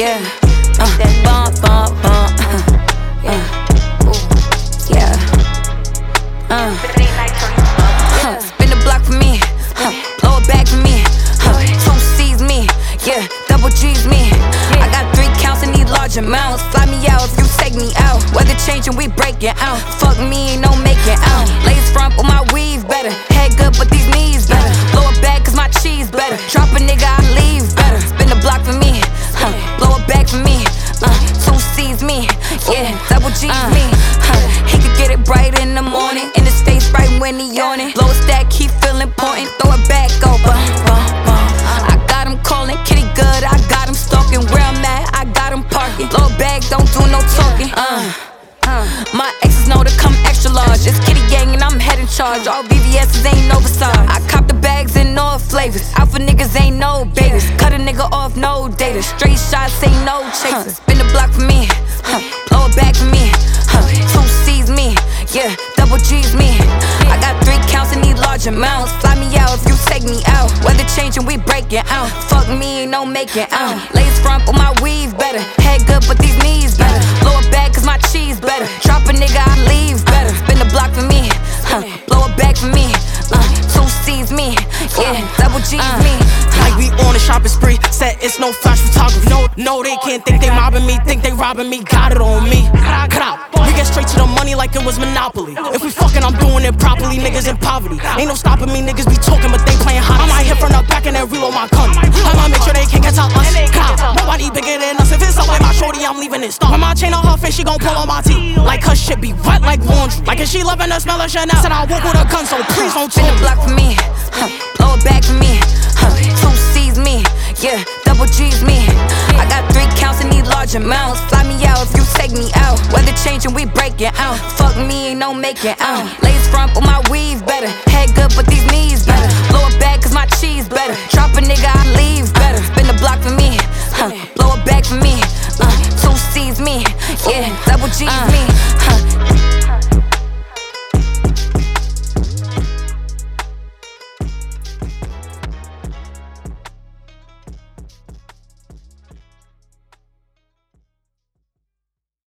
Yeah, bump, bump, bump. Yeah. Spin the block for me, blow it back for me. 2 C's me, yeah, double G's me. I got 3 counts and need large amounts. Fly me out if you take me out. Weather changing, we breaking out. Fuck me, ain't no making out. Lace front, but my weave better. Head good, but these knees better. Blow it back, cause my cheese better. Drop a nigga, I leave better. Spin the block for me, blow it back for me. 2 C's me, yeah, double G's me. He could get it bright in the morning, in the States right when he yawning. Blow a stack, keep feeling important, throw it back, go bum, bum, bum. I got him calling, kitty good, I got him stalking. Where I'm at, I got him parking. Blow it back, don't do no talking. My exes know to come extra large. It's kitty gang and I'm head in charge. All BVS's ain't no Versace. I cop the bags in all flavors. Out for niggas ain't no babies. Cut a nigga off, no data. Straight shots ain't no chasers. Spin the block for me, blow it back for me. 2 C's me, yeah, double G's me. I got 3 counts and need large amounts. Fly me out if you take me out. Weather changing, we breaking out. Fuck me, ain't no making out. Lace front, but my weave better. Head good, but these knees better. Blow it back, cause my cheese better. Drop a nigga, I leave better. Spin the block for me, blow it back for me. 2 C's me, yeah, double G's me. Like we on a shopping spree, said it's no flash photography. No, they can't think they mobbing me, think they robbing me. Got it on me. Cut out. We get straight to the money like it was Monopoly. If we fucking, I'm doing it properly. Niggas in poverty, ain't no stopping me. Niggas be talking, but they playing hot. I might hit from the back and then reload my gun. I'ma make sure they can't get out us. Nobody bigger than us. If it's up with my shorty, I'm leaving it stuck. When my chain on her face, she gon' pull on my teeth. Like her shit be wet like laundry. Like if she loving the smell of Chanel, said I walk with a gun, so please don't Spin the block for me, blow it back for me. 2 C's me, yeah, double G's me. I got 3 counts and need large amounts. Fly me out if you take me out. Weather changing, we breaking out. Fuck me, ain't no making out. Lace front, but my weave better. Head good, but these knees better. Blow it back, cause my cheese better. Drop a nigga, I leave better. Spin the block for me, blow it back for me. 2 C's me, yeah, double G's me.